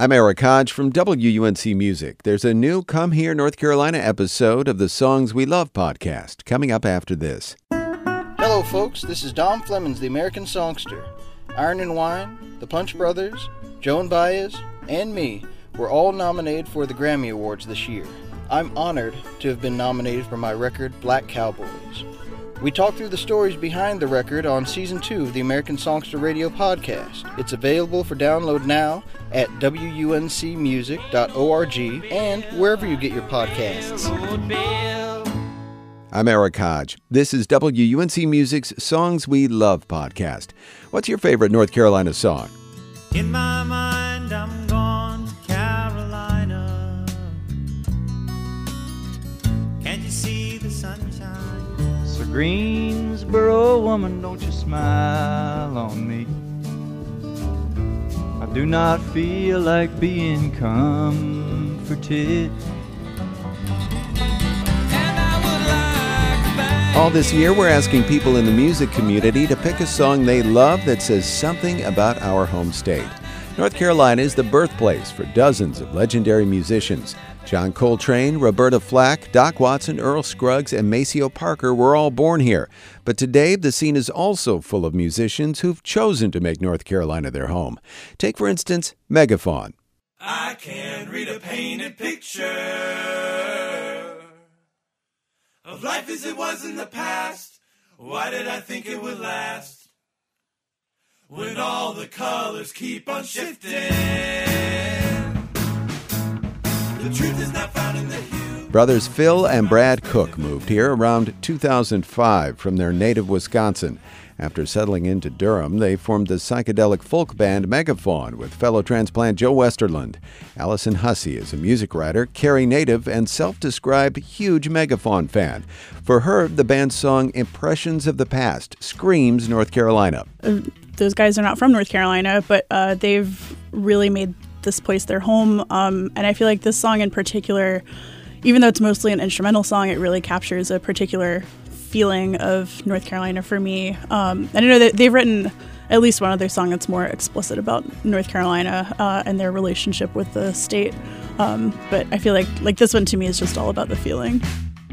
I'm Eric Hodge from WUNC Music. There's a new Come Here, North Carolina episode of the Songs We Love podcast coming up after this. Hello, folks. This is Dom Flemings, the American Songster. Iron and Wine, the Punch Brothers, Joan Baez, and me were all nominated for the Grammy Awards this year. I'm honored to have been nominated for my record, Black Cowboys. We talk through the stories behind the record on Season 2 of the American Songster Radio podcast. It's available for download now at wuncmusic.org and wherever you get your podcasts. I'm Eric Hodge. This is WUNC Music's Songs We Love podcast. What's your favorite North Carolina song? In my mind, I'm gone to Carolina. Can't you see the sunshine? So Greensboro woman, don't you smile on me. I do not feel like being comforted. All this year, we're asking people in the music community to pick a song they love that says something about our home state. North Carolina is the birthplace for dozens of legendary musicians. John Coltrane, Roberta Flack, Doc Watson, Earl Scruggs, and Maceo Parker were all born here. But today, the scene is also full of musicians who've chosen to make North Carolina their home. Take, for instance, Megafaun. I can read a painted picture of life as it was in the past. Why did I think it would last? When all the colors keep on shifting, the truth is not found in the hue. Brothers Phil and Brad Cook moved here around 2005 from their native Wisconsin. After settling into Durham, they formed the psychedelic folk band Megafaun with fellow transplant Joe Westerland. Allison Hussey is a music writer, Cary native, and self-described huge Megafaun fan. For her, the band's song Impressions of the Past screams North Carolina. Those guys are not from North Carolina, but they've really made this place their home. And I feel like this song in particular, even though it's mostly an instrumental song, it really captures a particular feeling of North Carolina for me. I know that they've written at least one other song that's more explicit about North Carolina and their relationship with the state. But I feel like this one to me is just all about the feeling.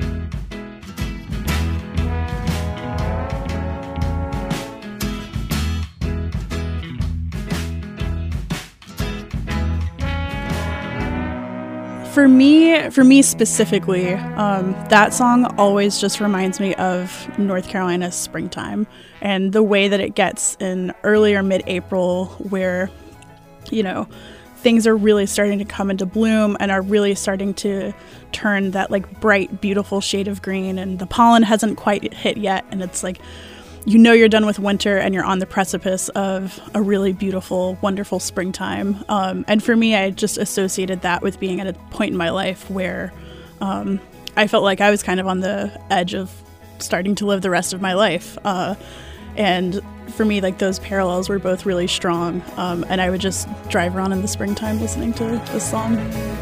For me specifically, that song always just reminds me of North Carolina's springtime and the way that it gets in early or mid-April where, you know, things are really starting to come into bloom and are really starting to turn that like bright, beautiful shade of green, and the pollen hasn't quite hit yet, and it's like, you know, you're done with winter and you're on the precipice of a really beautiful, wonderful springtime. And for me, I just associated that with being at a point in my life where I felt like I was kind of on the edge of starting to live the rest of my life. And for me, like, those parallels were both really strong. And I would just drive around in the springtime listening to this song.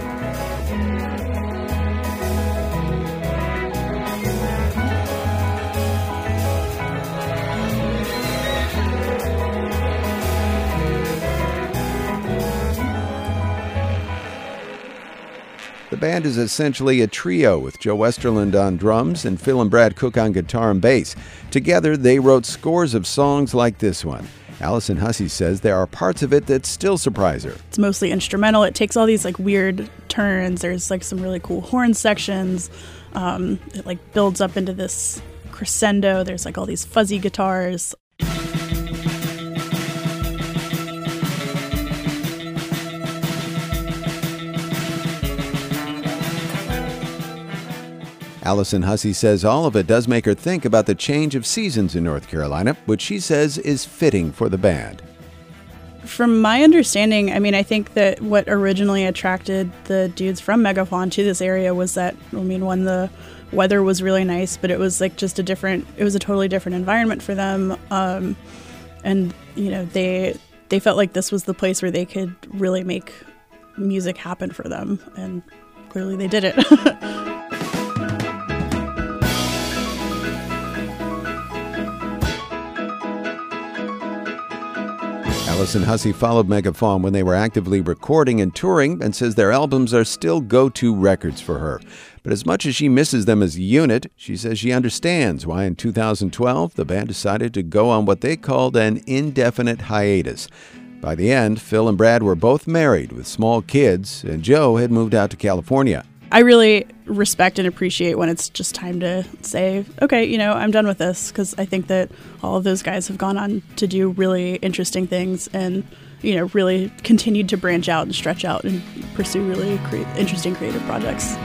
The band is essentially a trio with Joe Westerland on drums and Phil and Brad Cook on guitar and bass. Together, they wrote scores of songs like this one. Allison Hussey says there are parts of it that still surprise her. It's mostly instrumental. It takes all these like weird turns. There's like some really cool horn sections. It like builds up into this crescendo. There's like all these fuzzy guitars. Allison Hussey says all of it does make her think about the change of seasons in North Carolina, which she says is fitting for the band. From my understanding, I mean, I think that what originally attracted the dudes from Megafaun to this area was that, I mean, when the weather was really nice, but it was like just it was a totally different environment for them. And, you know, they felt like this was the place where they could really make music happen for them. And clearly they did it. Allison Hussey followed Megafaun when they were actively recording and touring and says their albums are still go-to records for her. But as much as she misses them as a unit, she says she understands why in 2012 the band decided to go on what they called an indefinite hiatus. By the end, Phil and Brad were both married with small kids, and Joe had moved out to California. I really respect and appreciate when it's just time to say, okay, I'm done with this, because I think that all of those guys have gone on to do really interesting things and, really continued to branch out and stretch out and pursue really interesting creative projects.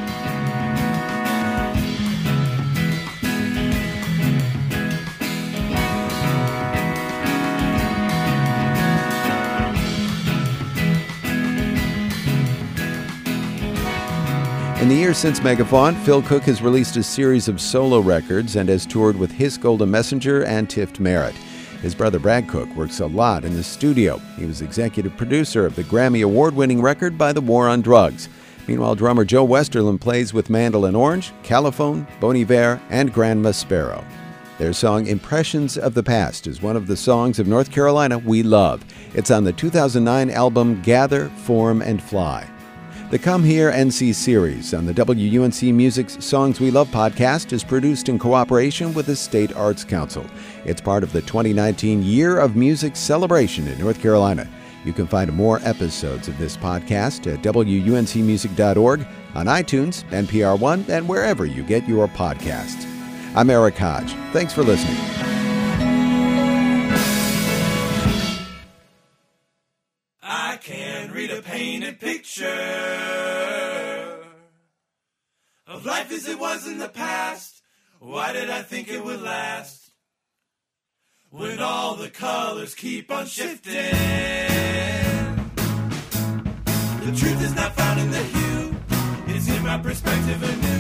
In the years since Megafaun, Phil Cook has released a series of solo records and has toured with Hiss Golden Messenger and Tift Merritt. His brother Brad Cook works a lot in the studio. He was executive producer of the Grammy Award-winning record By the War on Drugs. Meanwhile, drummer Joe Westerlund plays with Mandolin Orange, Caliphone, Bon Iver, and Grandma Sparrow. Their song Impressions of the Past is one of the songs of North Carolina we love. It's on the 2009 album Gather, Form, and Fly. The Come Here NC series on the WUNC Music's Songs We Love podcast is produced in cooperation with the State Arts Council. It's part of the 2019 Year of Music celebration in North Carolina. You can find more episodes of this podcast at WUNCmusic.org, on iTunes, NPR One, and wherever you get your podcasts. I'm Eric Hodge. Thanks for listening. I can read a painted picture of life as it was in the past. Why did I think it would last? When all the colors keep on shifting, the truth is not found in the hue. It's in my perspective anew.